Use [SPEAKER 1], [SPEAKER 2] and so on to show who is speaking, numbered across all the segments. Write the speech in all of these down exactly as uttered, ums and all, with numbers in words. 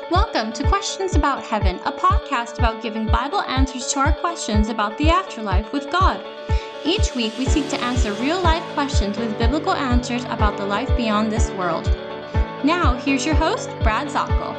[SPEAKER 1] Welcome to Questions About Heaven, a podcast about giving Bible answers to our questions about the afterlife with God. Each week, we seek to answer real-life questions with biblical answers about the life beyond this world. Now, here's your host, Brad Zockel.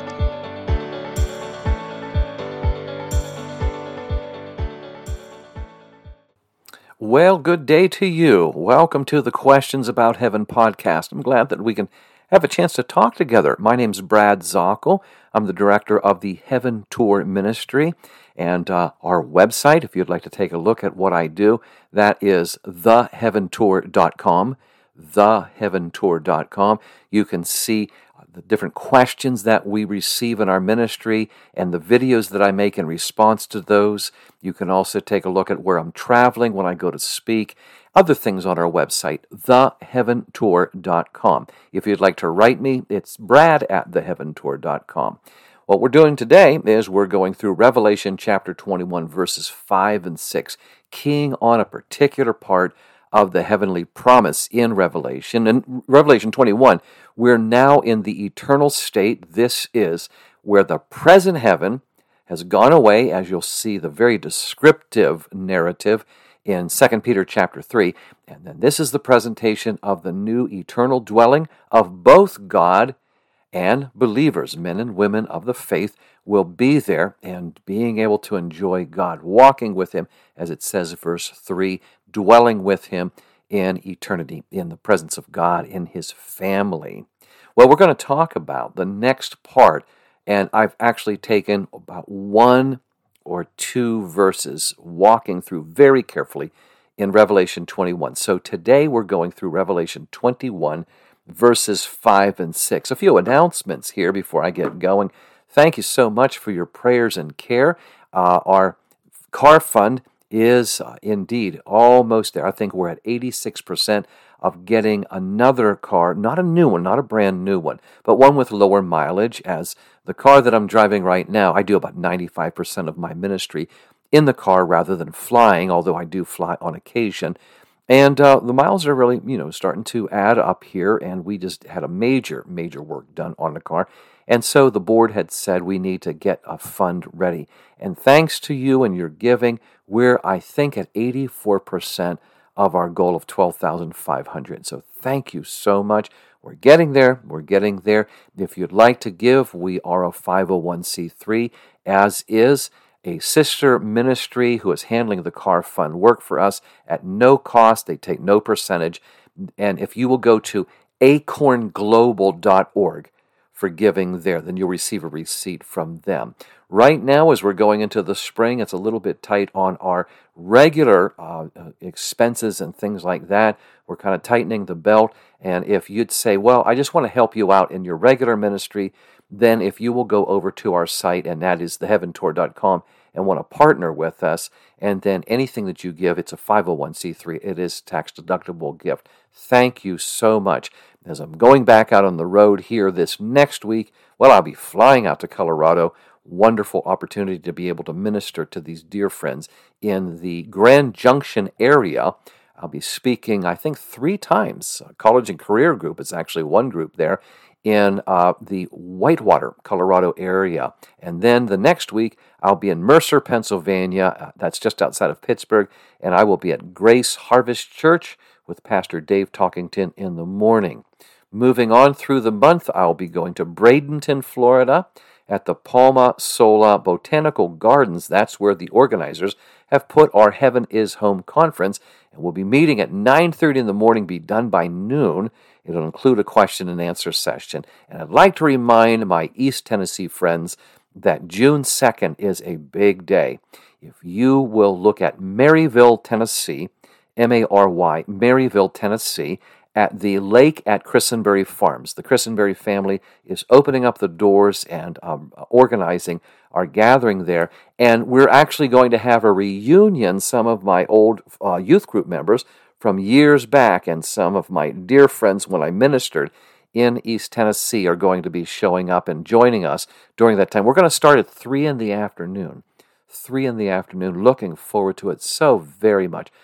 [SPEAKER 2] Well, good day to you. Welcome to the Questions About Heaven podcast. I'm glad that we can have a chance to talk together. My name's Brad Zockel. I'm the director of the Heaven Tour Ministry, and uh, our website, if you'd like to take a look at what I do, that is the heaven tour dot com, the heaven tour dot com. You can see the different questions that we receive in our ministry and the videos that I make in response to those. You can also take a look at where I'm traveling when I go to speak, other things on our website, the heaven tour dot com. If you'd like to write me, it's brad at the heaven tour dot com. What we're doing today is we're going through Revelation chapter twenty-one, verses five and six, keying on a particular part of the heavenly promise in Revelation. In Revelation twenty-one, we're now in the eternal state. This is where the present heaven has gone away, as you'll see the very descriptive narrative in Second Peter chapter three. And then this is the presentation of the new eternal dwelling of both God and believers. Men and women of the faith will be there and being able to enjoy God, walking with Him, as it says in verse three, dwelling with Him in eternity, in the presence of God, in His family. Well, we're going to talk about the next part, and I've actually taken about one or two verses, walking through very carefully in Revelation twenty-one. So today we're going through Revelation twenty-one, verses five and six. A few announcements here before I get going. Thank you so much for your prayers and care. Uh, our car fund is uh, indeed almost there. I think we're at eighty-six percent of getting another car, not a new one, not a brand new one, but one with lower mileage. As the car that I'm driving right now, I do about ninety-five percent of my ministry in the car rather than flying, although I do fly on occasion. And uh, the miles are really, you know, starting to add up here, and we just had a major, major work done on the car. And so the board had said we need to get a fund ready. And thanks to you and your giving, we're, I think, at eighty-four percent of our goal of twelve thousand five hundred. So thank you so much. We're getting there. We're getting there. If you'd like to give, we are a five oh one c three, as is a sister ministry who is handling the car fund work for us at no cost. They take no percentage. And if you will go to acorn global dot org for giving there, then you'll receive a receipt from them. Right now, as we're going into the spring, it's a little bit tight on our regular uh, expenses and things like that. We're kind of tightening the belt. And if you'd say, well, I just want to help you out in your regular ministry, then if you will go over to our site, and that is the heaven tour dot com, and want to partner with us, and then anything that you give, it's a five oh one c three. It is tax-deductible gift. Thank you so much. As I'm going back out on the road here this next week, well, I'll be flying out to Colorado. Wonderful opportunity to be able to minister to these dear friends in the Grand Junction area. I'll be speaking, I think, three times. College and Career Group is actually one group there in uh, the Whitewater, Colorado area. And then the next week, I'll be in Mercer, Pennsylvania. Uh, that's just outside of Pittsburgh. And I will be at Grace Harvest Church with Pastor Dave Talkington in the morning. Moving on through the month, I'll be going to Bradenton, Florida, at the Palma Sola Botanical Gardens. That's where the organizers have put our Heaven is Home conference. And we'll be meeting at nine thirty in the morning, be done by noon. It'll include a question and answer session. And I'd like to remind my East Tennessee friends that June second is a big day. If you will look at Maryville, Tennessee, M A R Y, Maryville, Tennessee, at the lake at Christenberry Farms. The Christenberry family is opening up the doors and um, organizing our gathering there. And we're actually going to have a reunion. Some of my old uh, youth group members from years back and some of my dear friends when I ministered in East Tennessee are going to be showing up and joining us during that time. We're going to start at three in the afternoon. three in the afternoon. Looking forward to it so very much.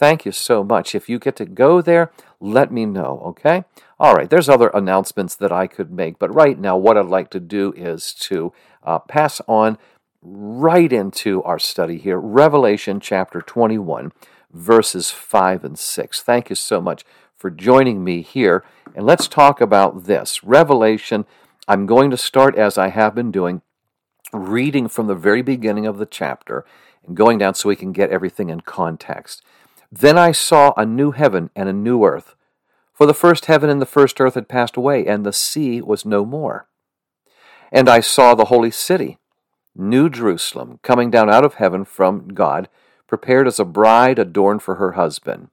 [SPEAKER 2] Thank you so much. If you get to go there, let me know, okay? All right, there's other announcements that I could make, but right now what I'd like to do is to uh, pass on right into our study here, Revelation chapter twenty-one, verses five and six. Thank you so much for joining me here, and let's talk about this. Revelation, I'm going to start, as I have been doing, reading from the very beginning of the chapter and going down so we can get everything in context. Then I saw a new heaven and a new earth, for the first heaven and the first earth had passed away, and the sea was no more. And I saw the holy city, New Jerusalem, coming down out of heaven from God, prepared as a bride adorned for her husband.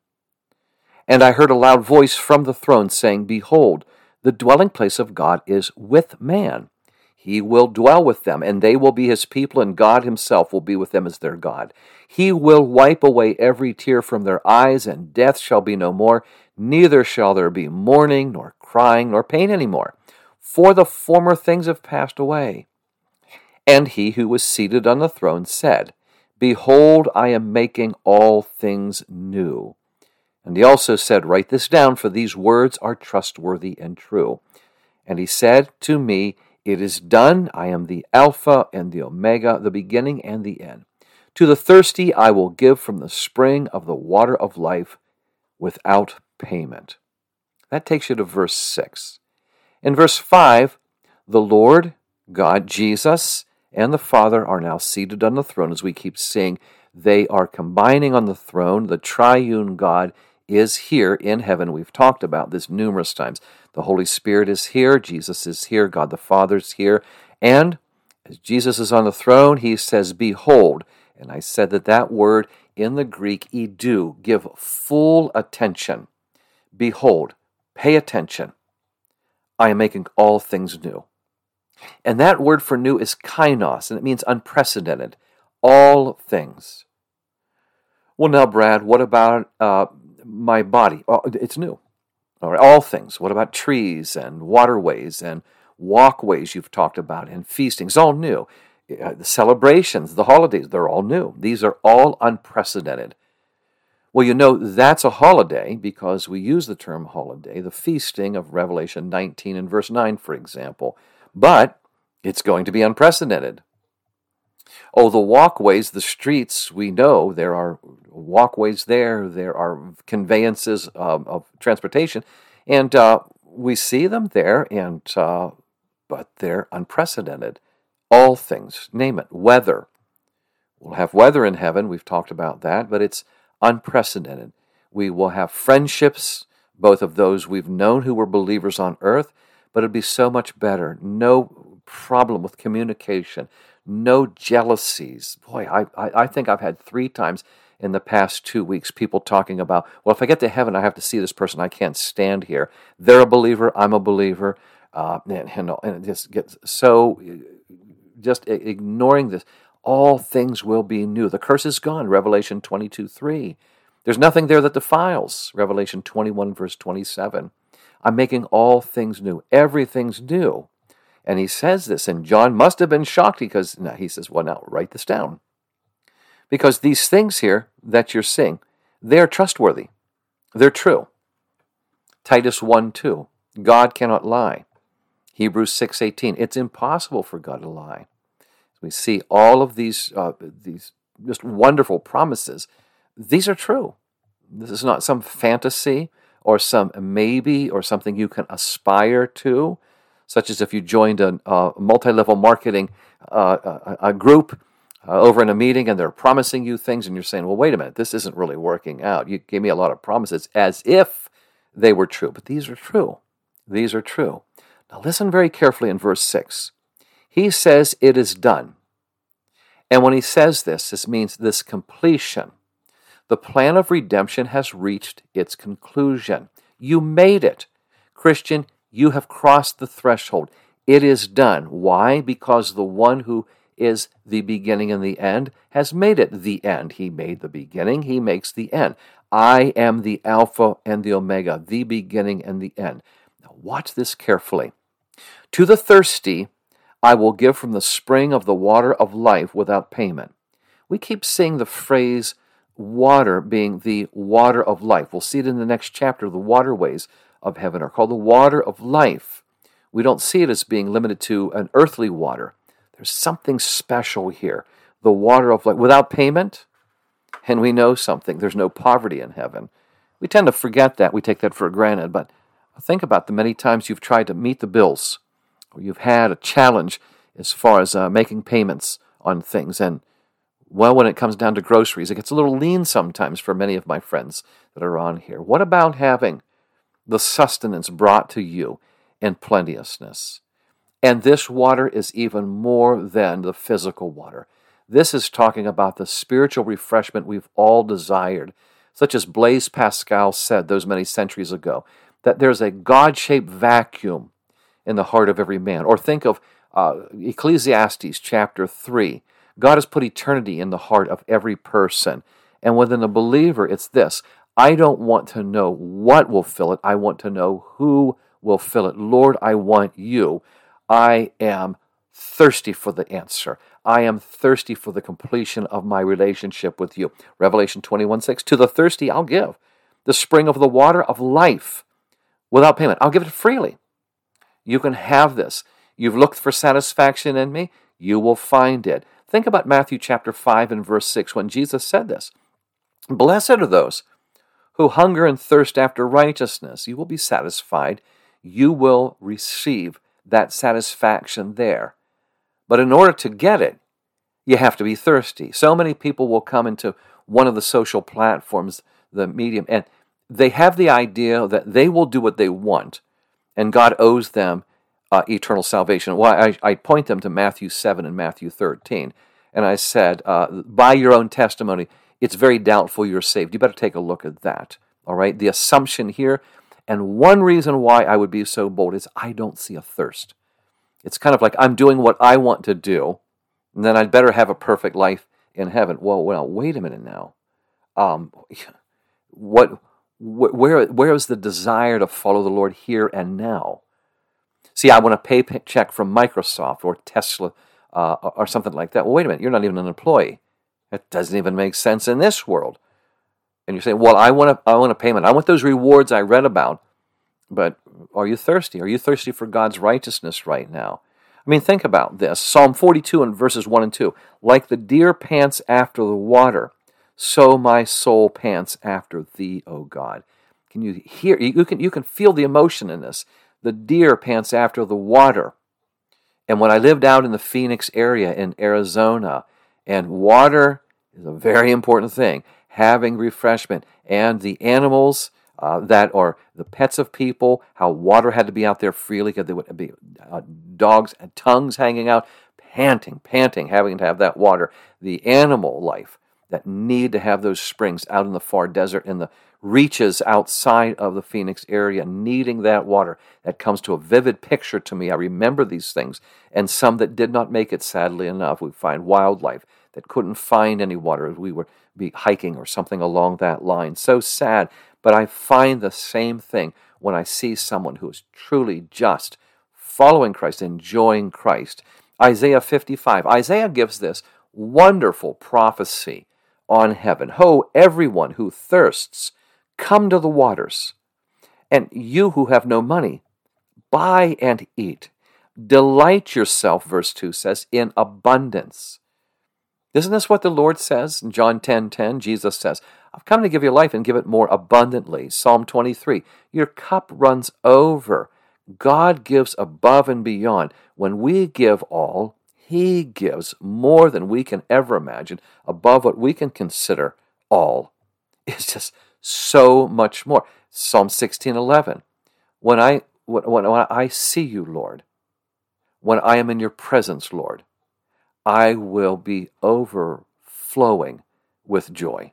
[SPEAKER 2] And I heard a loud voice from the throne saying, Behold, the dwelling place of God is with man. He will dwell with them, and they will be his people, and God himself will be with them as their God. He will wipe away every tear from their eyes, and death shall be no more, neither shall there be mourning, nor crying, nor pain any more, for the former things have passed away. And he who was seated on the throne said, Behold, I am making all things new. And he also said, Write this down, for these words are trustworthy and true. And he said to me, It is done. I am the Alpha and the Omega, the beginning and the end. To the thirsty I will give from the spring of the water of life without payment. That takes you to verse six. In verse five, the Lord, God, Jesus, and the Father are now seated on the throne. As we keep seeing, they are combining on the throne. The triune God is here in heaven. We've talked about this numerous times. The Holy Spirit is here. Jesus is here. God the Father is here. And as Jesus is on the throne, he says, Behold. And I said that that word in the Greek, idu, give full attention. Behold, pay attention. I am making all things new. And that word for new is kainos, and it means unprecedented. All things. Well, now, Brad, what about uh, my body? Oh, it's new. All right, all things. What about trees and waterways and walkways you've talked about and feasting? It's all new. Uh, the celebrations, the holidays, they're all new. These are all unprecedented. Well, you know, that's a holiday because we use the term holiday, the feasting of Revelation nineteen and verse nine, for example. But it's going to be unprecedented. Oh, the walkways, the streets, we know there are walkways there, there are conveyances of, of transportation, and uh, we see them there, and uh, but they're unprecedented. All things, name it, weather. We'll have weather in heaven, we've talked about that, but it's unprecedented. We will have friendships, both of those we've known who were believers on earth, but it'd be so much better. No problem with communication. No jealousies. Boy, I, I, I think I've had three times in the past two weeks people talking about, well, if I get to heaven, I have to see this person. I can't stand here. They're a believer. I'm a believer. Uh, and, and, and it just gets so, just ignoring this. All things will be new. The curse is gone, Revelation twenty-two three. There's nothing there that defiles, Revelation twenty-one, verse twenty-seven. I'm making all things new. Everything's new. And he says this, and John must have been shocked because now he says, well, now write this down. Because these things here that you're seeing, they're trustworthy. They're true. Titus one two, God cannot lie. Hebrews six eighteen, it's impossible for God to lie. We see all of these, uh, these just wonderful promises. These are true. This is not some fantasy or some maybe or something you can aspire to, such as if you joined a, a multi-level marketing uh, a, a group uh, over in a meeting and they're promising you things and you're saying, well, wait a minute, this isn't really working out. You gave me a lot of promises as if they were true, but these are true. These are true. Now listen very carefully in verse six. He says it is done. And when he says this, this means this completion. The plan of redemption has reached its conclusion. You made it. Christian, you have crossed the threshold. It is done. Why? Because the one who is the beginning and the end has made it the end. He made the beginning. He makes the end. I am the Alpha and the Omega, the beginning and the end. Now watch this carefully. To the thirsty, I will give from the spring of the water of life without payment. We keep seeing the phrase water being the water of life. We'll see it in the next chapter. The waterways of heaven are called the water of life. We don't see it as being limited to an earthly water. There's something special here. The water of life. Without payment, and we know something, there's no poverty in heaven. We tend to forget that. We take that for granted. But think about the many times you've tried to meet the bills, or you've had a challenge as far as uh, making payments on things. And, well, when it comes down to groceries, it gets a little lean sometimes for many of my friends that are on here. What about having the sustenance brought to you in plenteousness? And this water is even more than the physical water. This is talking about the spiritual refreshment we've all desired, such as Blaise Pascal said those many centuries ago, that there's a God-shaped vacuum in the heart of every man. Or think of uh, Ecclesiastes chapter three. God has put eternity in the heart of every person. And within a believer, it's this: I don't want to know what will fill it. I want to know who will fill it. Lord, I want you. I am thirsty for the answer. I am thirsty for the completion of my relationship with you. Revelation twenty-one six, to the thirsty I'll give the spring of the water of life without payment. I'll give it freely. You can have this. You've looked for satisfaction in me. You will find it. Think about Matthew chapter five and verse six when Jesus said this. Blessed are those who hunger and thirst after righteousness. You will be satisfied. You will receive that satisfaction there. But in order to get it, you have to be thirsty. So many people will come into one of the social platforms, the medium, and they have the idea that they will do what they want, and God owes them uh, eternal salvation. Well, I, I point them to Matthew seven and Matthew thirteen, and I said, uh, by your own testimony, it's very doubtful you're saved. You better take a look at that, all right? The assumption here, and one reason why I would be so bold is I don't see a thirst. It's kind of like I'm doing what I want to do, and then I'd better have a perfect life in heaven. Well, well, wait a minute now. Um, what, where, where is the desire to follow the Lord here and now? See, I want a pay check from Microsoft or Tesla uh, or something like that. Well, wait a minute. You're not even an employee. That doesn't even make sense in this world. And you're saying, well, I want a, I want a payment. I want those rewards I read about. But are you thirsty? Are you thirsty for God's righteousness right now? I mean, think about this. Psalm forty-two and verses one and two. Like the deer pants after the water, so my soul pants after thee, O God. Can you hear? You can, you can feel the emotion in this. The deer pants after the water. And when I lived out in the Phoenix area in Arizona, and water is a very important thing, having refreshment, and the animals uh, that are the pets of people, how water had to be out there freely because there would be uh, dogs and tongues hanging out, panting, panting, having to have that water. The animal life that need to have those springs out in the far desert, in the reaches outside of the Phoenix area, needing that water. That comes to a vivid picture to me. I remember these things, and some that did not make it, sadly enough. We find wildlife that couldn't find any water as we were be hiking or something along that line. So sad, but I find the same thing when I see someone who is truly just following Christ, enjoying Christ. Isaiah fifty-five. Isaiah gives this wonderful prophecy on heaven. Ho, everyone who thirsts, come to the waters. And you who have no money, buy and eat. Delight yourself, verse two says, in abundance. Isn't this what the Lord says? In John ten ten, Jesus says, I've come to give you life and give it more abundantly. Psalm twenty-three, your cup runs over. God gives above and beyond. When we give all, He gives more than we can ever imagine, above what we can consider all. It's just so much more. Psalm sixteen eleven, when I, when, when I see you, Lord, when I am in your presence, Lord, I will be overflowing with joy.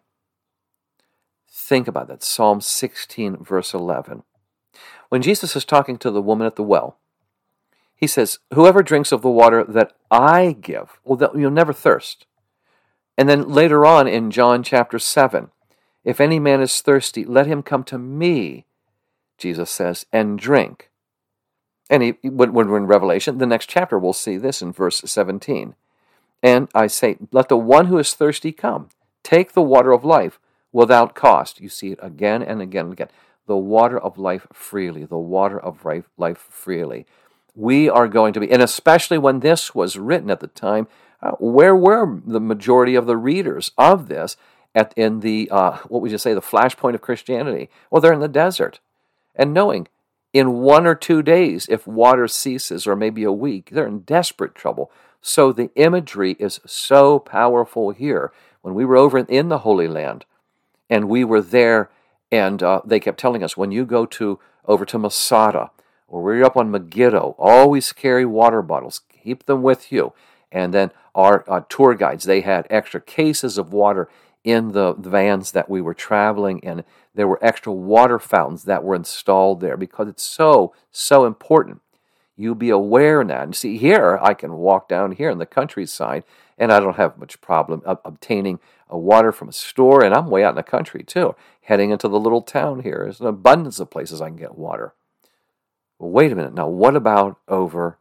[SPEAKER 2] Think about that. Psalm sixteen, verse eleven. When Jesus is talking to the woman at the well, He says, whoever drinks of the water that I give, well, you'll never thirst. And then later on in John chapter seven, if any man is thirsty, let him come to me, Jesus says, and drink. And he, when we're in Revelation, the next chapter, we'll see this in verse seventeen. And I say, let the one who is thirsty come. Take the water of life without cost. You see it again and again and again. The water of life freely, the water of life, life freely. We are going to be, and especially when this was written at the time, uh, where were the majority of the readers of this at in the, uh, what would you say, the flashpoint of Christianity? Well, they're in the desert. And knowing in one or two days, if water ceases, or maybe a week, they're in desperate trouble. So the imagery is so powerful here. When we were over in the Holy Land, and we were there, and uh, they kept telling us, when you go to over to Masada, or we're up on Megiddo, always carry water bottles. Keep them with you. And then our uh, tour guides, they had extra cases of water in the vans that we were traveling in. There were extra water fountains that were installed there because it's so, so important. You be aware of that. And see, here, I can walk down here in the countryside, and I don't have much problem ob- obtaining a water from a store, and I'm way out in the country, too. Heading into the little town here, there's an abundance of places I can get water. Well, wait a minute. Now, what about over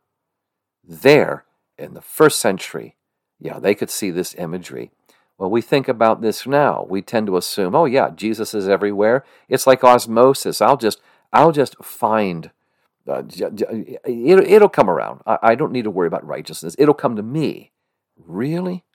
[SPEAKER 2] there in the first century? Yeah, they could see this imagery. Well, we think about this now. We tend to assume, oh yeah, Jesus is everywhere. It's like osmosis. I'll just, I'll just find, uh, it'll, it'll come around. I, I don't need to worry about righteousness. It'll come to me. Really?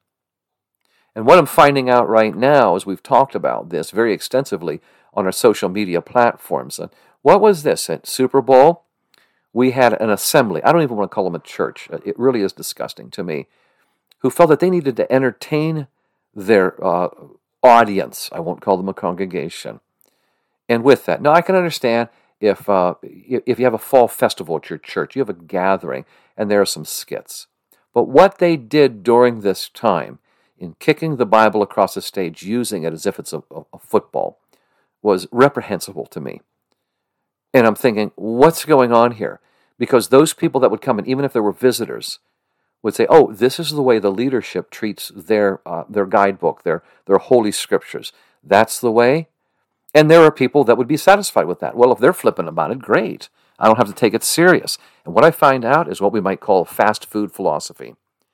[SPEAKER 2] And what I'm finding out right now, as we've talked about this very extensively on our social media platforms, uh, what was this at Super Bowl? We had an assembly. I don't even want to call them a church. It really is disgusting to me. Who felt that they needed to entertain their uh, audience. I won't call them a congregation. And with that, now I can understand if uh, if you have a fall festival at your church, you have a gathering, and there are some skits. But what they did during this time, in kicking the Bible across the stage, using it as if it's a, a football, was reprehensible to me. And I'm thinking, what's going on here? Because those people that would come in, even if there were visitors, would say, oh, this is the way the leadership treats their uh, their guidebook, their, their holy scriptures. That's the way? And there are people that would be satisfied with that. Well, if they're flippant about it, great. I don't have to take it serious. And what I find out is what we might call fast food philosophy.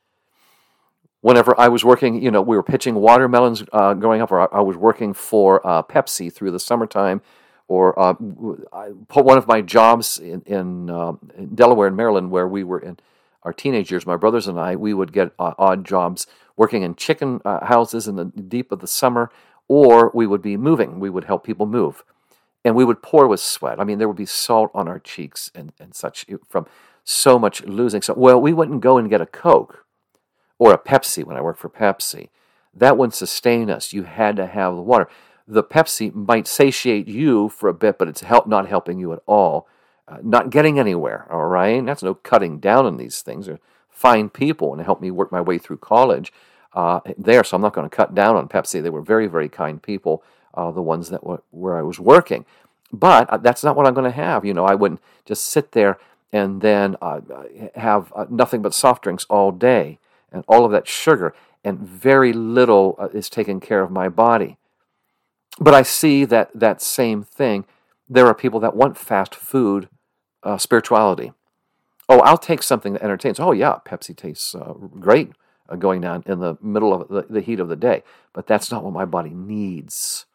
[SPEAKER 2] Whenever I was working, you know, we were pitching watermelons uh, growing up, or I was working for uh, Pepsi through the summertime, or uh, I put one of my jobs in, in, uh, in Delaware and Maryland, where we were in our teenage years, my brothers and I, we would get uh, odd jobs working in chicken uh, houses in the deep of the summer, or we would be moving. We would help people move. And we would pour with sweat. I mean, there would be salt on our cheeks and, and such from so much losing. So, well, we wouldn't go and get a Coke or a Pepsi when I worked for Pepsi. That wouldn't sustain us. You had to have the water. The Pepsi might satiate you for a bit, but it's help, not helping you at all. Uh, not getting anywhere, all right? That's no cutting down on these things. They're fine people, and it helped me work my way through college uh, there, so I'm not going to cut down on Pepsi. They were very, very kind people, uh, the ones that were where I was working. But uh, that's not what I'm going to have. You know, I wouldn't just sit there and then uh, have uh, nothing but soft drinks all day and all of that sugar, and very little uh, is taking care of my body. But I see that that same thing. There are people that want fast food uh, spirituality. Oh, I'll take something that entertains. Oh, yeah, Pepsi tastes uh, great uh, going down in the middle of the, the heat of the day. But that's not what my body needs.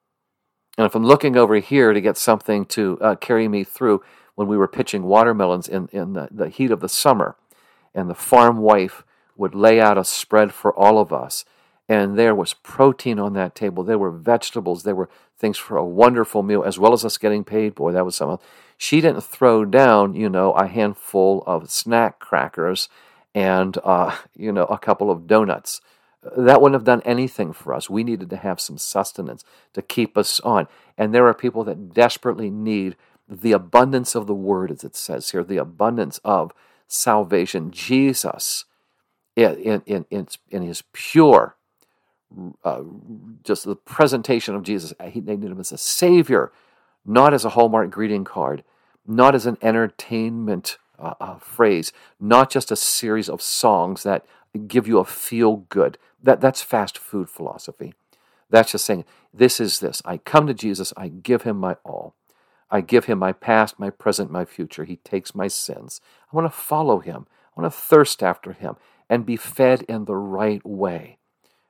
[SPEAKER 2] And if I'm looking over here to get something to uh, carry me through when we were pitching watermelons in, in the, the heat of the summer, and the farm wife would lay out a spread for all of us, and there was protein on that table. There were vegetables. There were things for a wonderful meal, as well as us getting paid. Boy, that was something. She didn't throw down, you know, a handful of snack crackers and, uh, you know, a couple of donuts. That wouldn't have done anything for us. We needed to have some sustenance to keep us on. And there are people that desperately need the abundance of the word, as it says here, the abundance of salvation. Jesus, in, in, in, in his pure, Uh, just the presentation of Jesus. He, they need him as a savior, not as a Hallmark greeting card, not as an entertainment uh, uh, phrase, not just a series of songs that give you a feel-good. That, that's fast food philosophy. That's just saying, this is this. I come to Jesus, I give him my all. I give him my past, my present, my future. He takes my sins. I want to follow him. I want to thirst after him and be fed in the right way.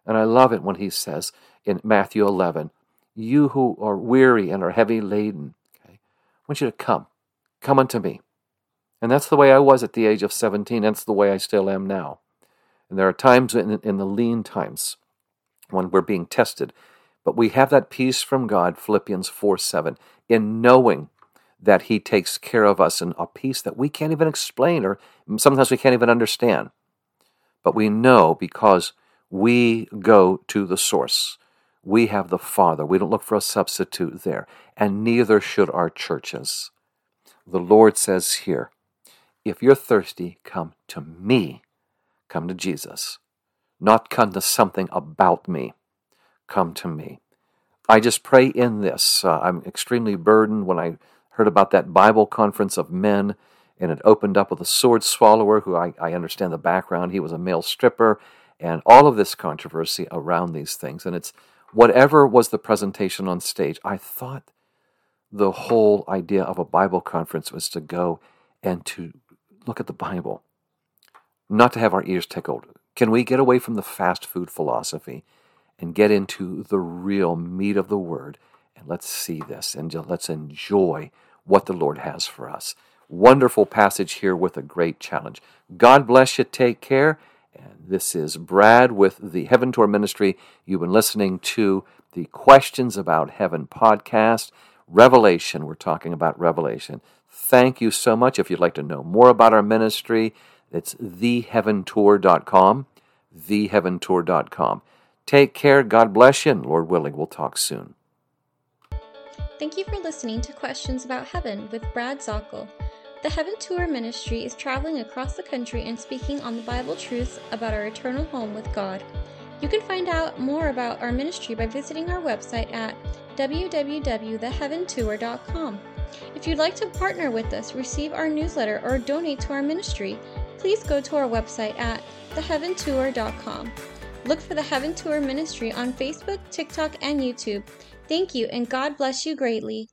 [SPEAKER 2] And I love it when he says in Matthew eleven, you who are weary and are heavy laden, okay, I want you to come. Come unto me. And that's the way I was at the age of seventeen. That's the way I still am now. And there are times in, in the lean times when we're being tested. But we have that peace from God, Philippians four seven, in knowing that he takes care of us, in a peace that we can't even explain, or sometimes we can't even understand. But we know because we go to the source. We have the Father. We don't look for a substitute there. And neither should our churches. The Lord says here, if you're thirsty, come to me. Come to Jesus. Not come to something about me. Come to me. I just pray in this. Uh, I'm extremely burdened when I heard about that Bible conference of men, and it opened up with a sword swallower, who I, I understand the background. He was a male stripper, and all of this controversy around these things. And it's whatever was the presentation on stage. I thought the whole idea of a Bible conference was to go and to look at the Bible, not to have our ears tickled. Can we get away from the fast food philosophy and get into the real meat of the Word? And let's see this, and let's enjoy what the Lord has for us. Wonderful passage here with a great challenge. God bless you. Take care. And this is Brad with the Heaven Tour Ministry. You've been listening to the Questions About Heaven podcast. Revelation. We're talking about Revelation. Thank you so much. If you'd like to know more about our ministry, it's the heaven tour dot com. the heaven tour dot com. Take care. God bless you. And Lord willing, we'll talk soon.
[SPEAKER 1] Thank you for listening to Questions About Heaven with Brad Zockel. The Heaven Tour Ministry is traveling across the country and speaking on the Bible truths about our eternal home with God. You can find out more about our ministry by visiting our website at w w w dot the heaven tour dot com. If you'd like to partner with us, receive our newsletter, or donate to our ministry, please go to our website at the heaven tour dot com. Look for the Heaven Tour Ministry on Facebook, TikTok, and YouTube. Thank you, and God bless you greatly.